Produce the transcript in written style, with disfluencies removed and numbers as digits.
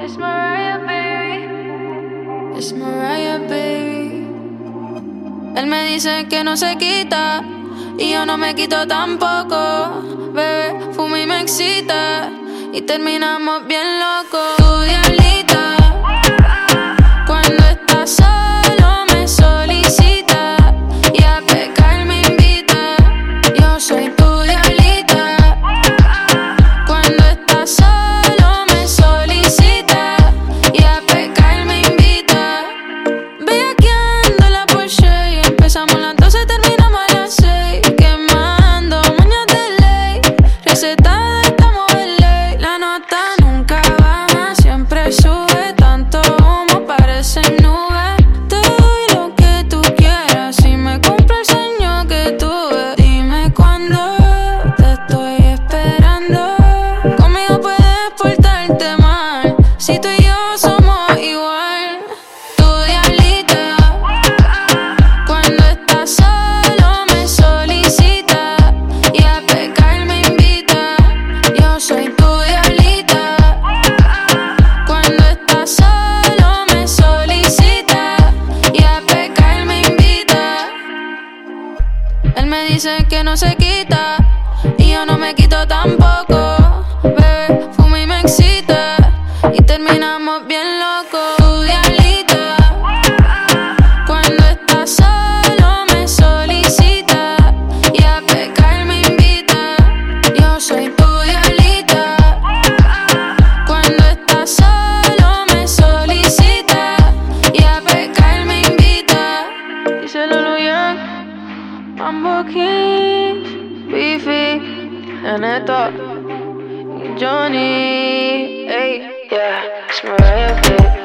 It's Mariah, baby. It's Mariah, baby. Él me dice que no se quita y yo no me quito tampoco. Bebé, fuma y me excita y terminamos bien locos. Tu diablita, cuando estás solo me solicita y a pecar me invita. Yo soy tu diablita, cuando estás solo me solicita y a pecar me invita. Bellaqueando la Porsche y empezamos las 12, terminamos a las 6. Quemando moñas de ley, recetada estamos en ley. La nota nunca baja, siempre sube. Tanto humo parecen nubes. Te doy lo que tú quieras si me compro el sueño que tuve. Dime cuándo, te estoy esperando. Conmigo puedes portarte mal si tú y yo somos igual. Tu diablita, cuando estás solo me solicita y a pecar me invita. Yo soy tu diablita, cuando estás solo me solicita y a pecar me invita. Él me dice que no se quita y yo no me quito tampoco. Bebé, fuma y me excita y terminamos bien locos. Tu diablita, cuando estás solo me solicita y a pecar me invita. Yo soy tu diablita, cuando estás solo me solicita y a pecar me invita. Díselo Luyan, Mambo King, Beefy, Aneta y Johnny. Hey, yeah, it's Mariah, baby.